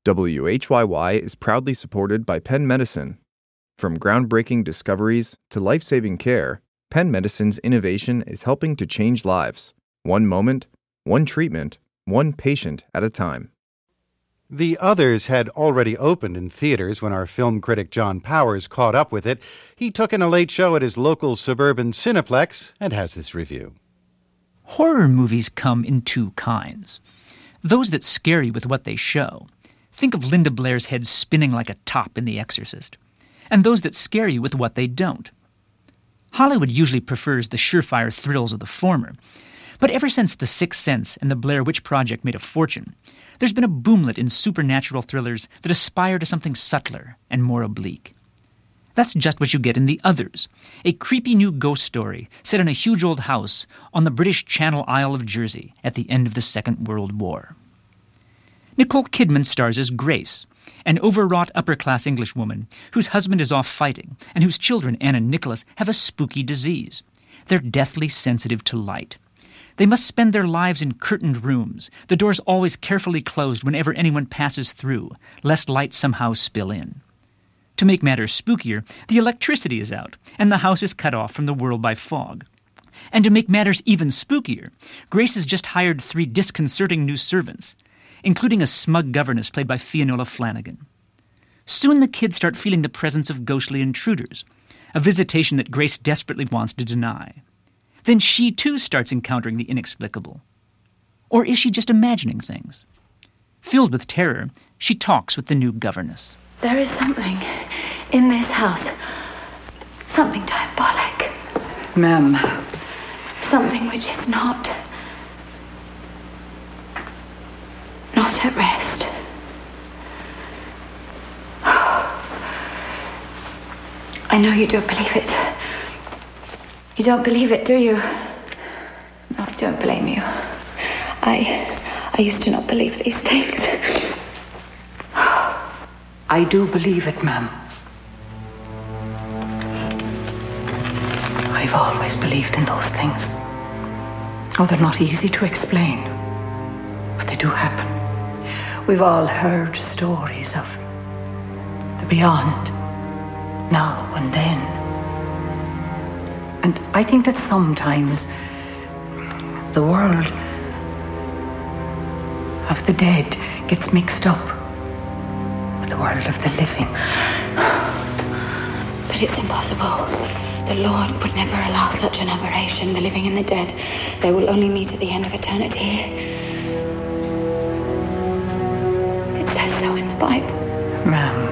WHYY is proudly supported by Penn Medicine. From groundbreaking discoveries to life-saving care, Penn Medicine's innovation is helping to change lives. One moment, one treatment, one patient at a time. The Others had already opened in theaters when our film critic John Powers caught up with it. He took in a late show at his local suburban Cineplex and has this review. Horror movies come in two kinds. Those that scare you with what they show. Think of Linda Blair's head spinning like a top in The Exorcist. And those that scare you with what they don't. Hollywood usually prefers the surefire thrills of the former. But ever since The Sixth Sense and the Blair Witch Project made a fortune, there's been a boomlet in supernatural thrillers that aspire to something subtler and more oblique. That's just what you get in The Others, a creepy new ghost story set in a huge old house on the British Channel Isle of Jersey at the end of the Second World War. Nicole Kidman stars as Grace, an overwrought upper-class Englishwoman whose husband is off fighting and whose children, Anne and Nicholas, have a spooky disease. They're deathly sensitive to light. They must spend their lives in curtained rooms, the doors always carefully closed whenever anyone passes through, lest light somehow spill in. To make matters spookier, the electricity is out, and the house is cut off from the world by fog. And to make matters even spookier, Grace has just hired 3 disconcerting new servants, including a smug governess played by Fionnuala Flanagan. Soon the kids start feeling the presence of ghostly intruders, a visitation that Grace desperately wants to deny. Then she too starts encountering the inexplicable. Or is she just imagining things? Filled with terror, she talks with the new governess. There is something in this house, something diabolic. Ma'am. Something which is not at rest. I know you don't believe it. You don't believe it, do you? No, I don't blame you. I used to not believe these things. I do believe it, ma'am. I've always believed in those things. Oh, they're not easy to explain, but they do happen. We've all heard stories of the beyond, now and then. And I think that sometimes the world of the dead gets mixed up with the world of the living. But it's impossible. The Lord would never allow such an aberration. The living and the dead, they will only meet at the end of eternity. It says so in the Bible. Ma'am,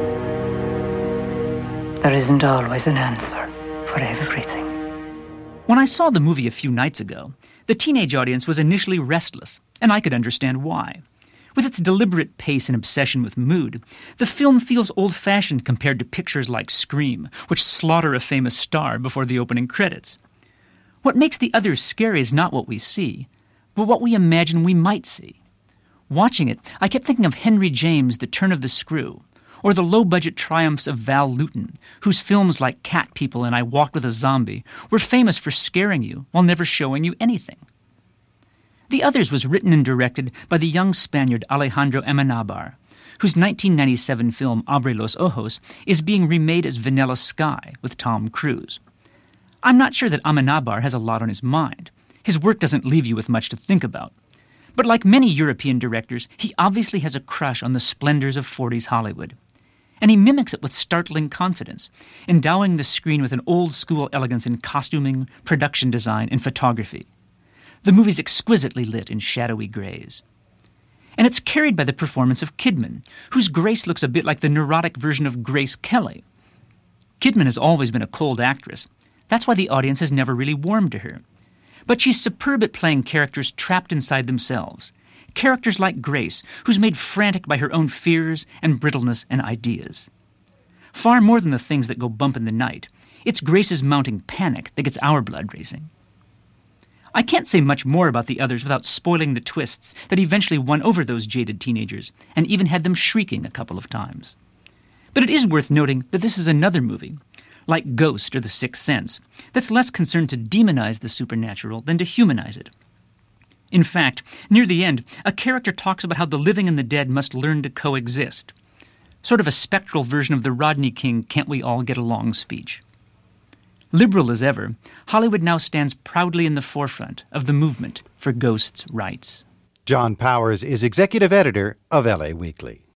there isn't always an answer for everything. When I saw the movie a few nights ago, the teenage audience was initially restless, and I could understand why. With its deliberate pace and obsession with mood, the film feels old-fashioned compared to pictures like Scream, which slaughter a famous star before the opening credits. What makes The Others scary is not what we see, but what we imagine we might see. Watching it, I kept thinking of Henry James' The Turn of the Screw, or the low-budget triumphs of Val Lewton, whose films like Cat People and I Walked with a Zombie were famous for scaring you while never showing you anything. The Others was written and directed by the young Spaniard Alejandro Amenabar, whose 1997 film Abre los Ojos is being remade as Vanilla Sky with Tom Cruise. I'm not sure that Amenabar has a lot on his mind. His work doesn't leave you with much to think about. But like many European directors, he obviously has a crush on the splendors of 40s Hollywood. And he mimics it with startling confidence, endowing the screen with an old-school elegance in costuming, production design, and photography. The movie's exquisitely lit in shadowy grays. And it's carried by the performance of Kidman, whose Grace looks a bit like the neurotic version of Grace Kelly. Kidman has always been a cold actress. That's why the audience has never really warmed to her. But she's superb at playing characters trapped inside themselves. Characters like Grace, who's made frantic by her own fears and brittleness and ideas. Far more than the things that go bump in the night, it's Grace's mounting panic that gets our blood racing. I can't say much more about The Others without spoiling the twists that eventually won over those jaded teenagers and even had them shrieking a couple of times. But it is worth noting that this is another movie, like Ghost or The Sixth Sense, that's less concerned to demonize the supernatural than to humanize it. In fact, near the end, a character talks about how the living and the dead must learn to coexist. Sort of a spectral version of the Rodney King "Can't we all get along" speech. Liberal as ever, Hollywood now stands proudly in the forefront of the movement for ghosts' rights. John Powers is executive editor of LA Weekly.